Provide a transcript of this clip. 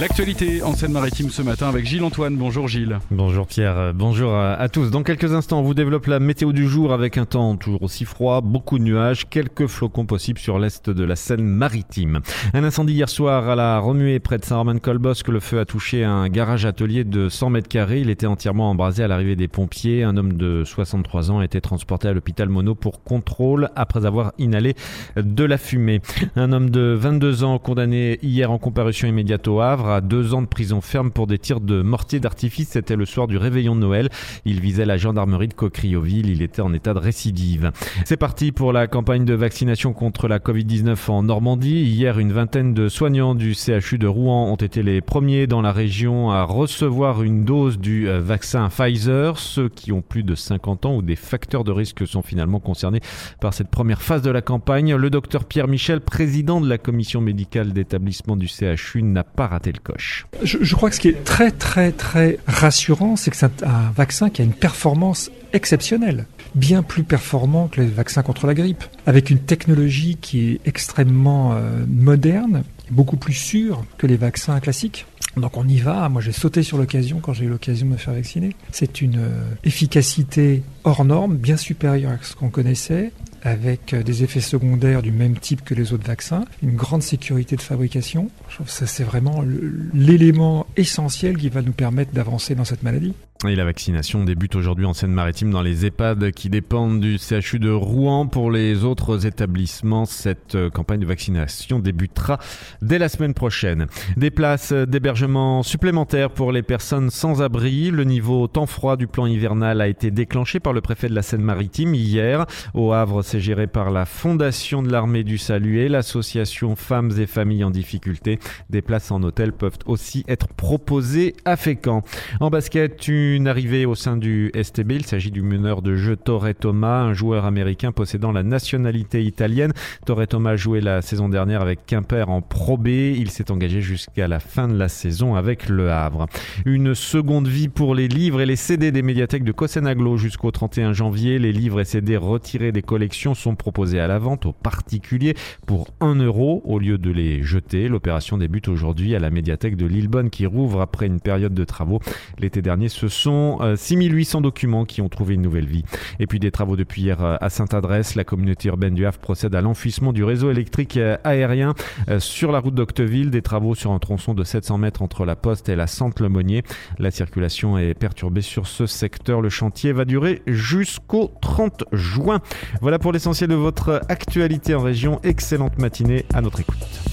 L'actualité en Seine-Maritime ce matin avec Gilles Antoine. Bonjour Gilles. Bonjour Pierre, bonjour à tous. Dans quelques instants, on vous développe la météo du jour avec un temps toujours aussi froid, beaucoup de nuages, quelques flocons possibles sur l'est de la Seine-Maritime. Un incendie hier soir à la Remuée près de Saint-Romain-de-Colbosc. Le feu a touché un garage-atelier de 100 mètres carrés. Il était entièrement embrasé à l'arrivée des pompiers. Un homme de 63 ans a été transporté à l'hôpital Monod pour contrôle après avoir inhalé de la fumée. Un homme de 22 ans condamné hier en comparution immédiate au Havre à 2 ans de prison ferme pour des tirs de mortier d'artifice. C'était le soir du réveillon de Noël. Il visait la gendarmerie de Cocrioville. Il était en état de récidive. C'est parti pour la campagne de vaccination contre la Covid-19 en Normandie. Hier, une vingtaine de soignants du CHU de Rouen ont été les premiers dans la région à recevoir une dose du vaccin Pfizer. Ceux qui ont plus de 50 ans ou des facteurs de risque sont finalement concernés par cette première phase de la campagne. Le docteur Pierre Michel, président de la commission médicale d'établissement du CHU, n'a pas raté le coche. Je crois que ce qui est très rassurant, c'est que c'est un vaccin qui a une performance exceptionnelle, bien plus performant que les vaccins contre la grippe, avec une technologie qui est extrêmement moderne, beaucoup plus sûre que les vaccins classiques. Donc on y va, moi j'ai sauté sur l'occasion quand j'ai eu l'occasion de me faire vacciner. C'est une efficacité hors norme, bien supérieure à ce qu'on connaissait, avec des effets secondaires du même type que les autres vaccins, une grande sécurité de fabrication. Je trouve que ça, c'est vraiment l'élément essentiel qui va nous permettre d'avancer dans cette maladie. Et la vaccination débute aujourd'hui en Seine-Maritime dans les EHPAD qui dépendent du CHU de Rouen. Pour les autres établissements, cette campagne de vaccination débutera dès la semaine prochaine. Des places d'hébergement supplémentaires pour les personnes sans abri. Le niveau temps froid du plan hivernal a été déclenché par le préfet de la Seine-Maritime hier. Au Havre, c'est géré par la Fondation de l'Armée du Salut et l'association Femmes et Familles en difficulté. Des places en hôtel peuvent aussi être proposées à Fécamp. En basket, une arrivée au sein du STB. Il s'agit du meneur de jeu Torre Thomas, un joueur américain possédant la nationalité italienne. Torre Thomas a joué la saison dernière avec Quimper en Pro B. Il s'est engagé jusqu'à la fin de la saison avec Le Havre. Une seconde vie pour les livres et les CD des médiathèques de Cossen-Aglo jusqu'au 31 janvier. Les livres et CD retirés des collections sont proposés à la vente aux particuliers pour 1 € au lieu de les jeter. L'opération débute aujourd'hui à la médiathèque de Lillebonne qui rouvre après une période de travaux. L'été dernier, ce sont 6800 documents qui ont trouvé une nouvelle vie. Et puis des travaux depuis hier à Sainte-Adresse. La communauté urbaine du Havre procède à l'enfouissement du réseau électrique aérien sur la route d'Octeville. Des travaux sur un tronçon de 700 mètres entre la Poste et la Sente-Lemonnier. La circulation est perturbée sur ce secteur. Le chantier va durer jusqu'au 30 juin. Voilà pour l'essentiel de votre actualité en région. Excellente matinée à notre écoute.